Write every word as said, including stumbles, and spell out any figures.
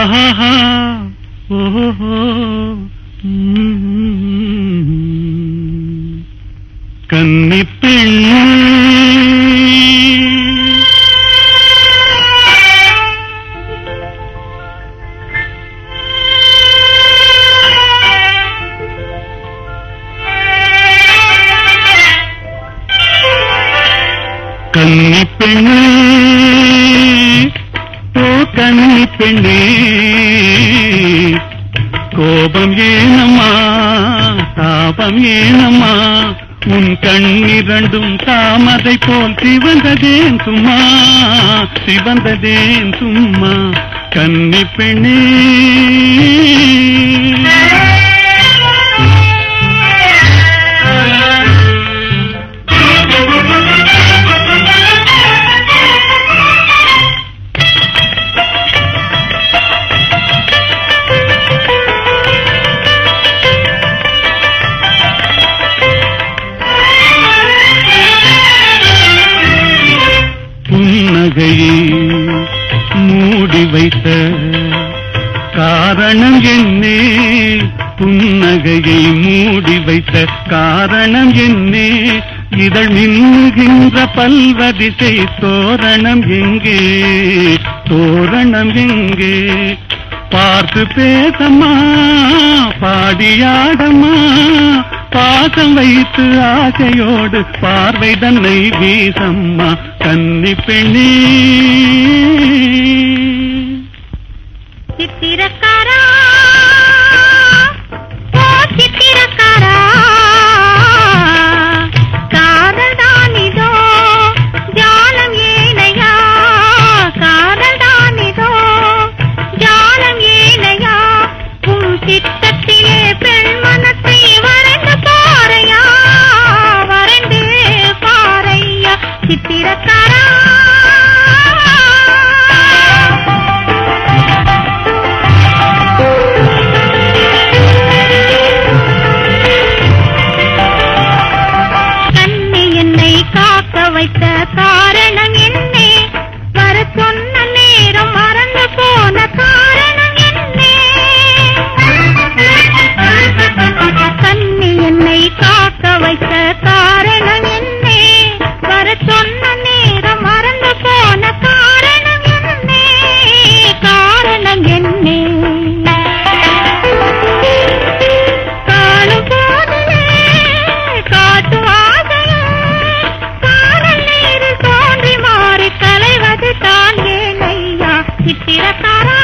ஆஹா ஓஹோ கன்னிப் பெண்ணே கன்னிப் பெண்ணே ஓ கன்னிப் பெண்ணே கோபம் ஏனம்மா தாபம் ஏனம்மா உன் கண்ணிரண்டும் தாமரை போல் சிவந்ததேன் சும்மா சிவந்ததேன் சும்மா கன்னிப் பெண்ணே புன்னகையை மூடி வைத்த காரணம் என்னே புன்னகையை மூடி வைத்த காரணம் என்னே இதழ் மின்னுகின்ற பல்வரிசை தோரணம் எங்கே தோரணம் எங்கே பார்த்து பேசம்மா பாடியாடம்மா பாசம் வைத்து ஆசையோடு பார்வை தன்னை வீசம்மா கன்னிப் பெண்ணே சித்திரக்காரா ஓ சித்திரக்காரா காதல் தானிதோ ஜாலம் ஏனையா காதல் தானிதோ ஜாலம் ஏனையா உன் சித்தத்திலே பெண் மனத்தை வரைந்து பாறையா வரைந்து பாறையா சித்திரக்காரா வைத்த காரணம் என்னே வர சொன்ன நேரம் மறந்து போன காரணம் என்னே கண்ணி என்னை காக்க வைத்த காரணம் என்னே வர சொன்ன நேரம் மறந்து போன காரணம் என்னே காரணம் என்னே காணும் போதிலே காட்டு ஆசையே கலைவது தான் ஏனையா சித்திரக்காரா